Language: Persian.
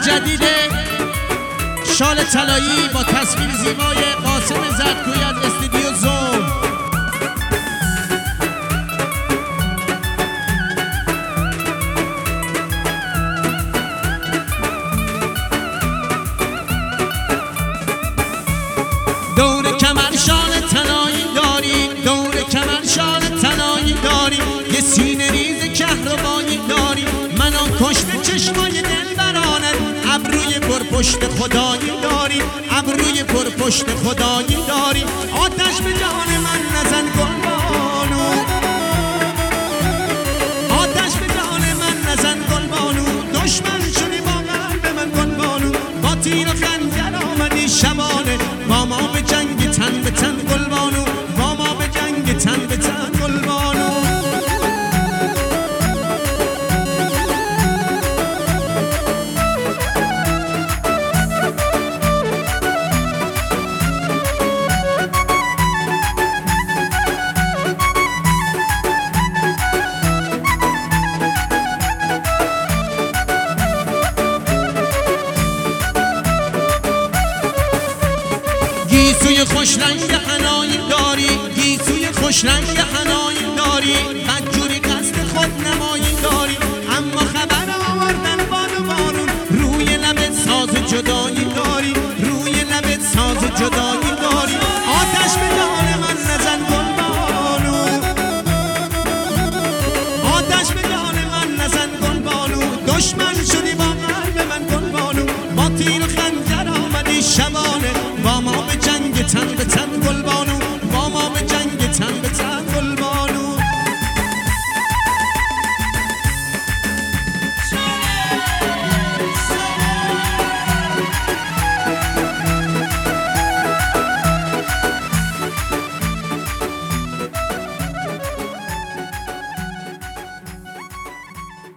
جدید شال طلایی با تصویر زیبای قاسم زرکویی از استودیو زوم. دور کمر شال طلایی داری، دور کمر شال طلایی داری، یه سینه ریز کهربایی داری، منو کشته چشمای دلبرانت، ابروی پرپشت خدایی داری، ابروی پرپشت خدایی داری، آتش به جان من نزن گلبانو، آتش به جان من نزن گلبانو، دشمن شدی با قلب من گلبانو، با تیر و خنجر آمدی شبانه، با ما به جنگ تن به تن گلبانو، با ما به جنگ تن به تن گلبانو. گیسوی خوش رنگ حنایی داری، گیسوی خوش رنگ حنایی داری، بدجوری قصد خود نمایی داری، اما خبر آوردن باد و بارون، روی لبت ساز جدایی داری،